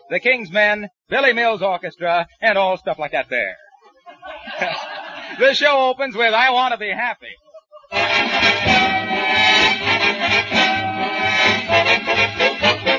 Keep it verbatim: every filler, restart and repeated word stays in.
the King's Men, Billy Mills Orchestra, and all stuff like that there. The show opens with I Want to Be Happy.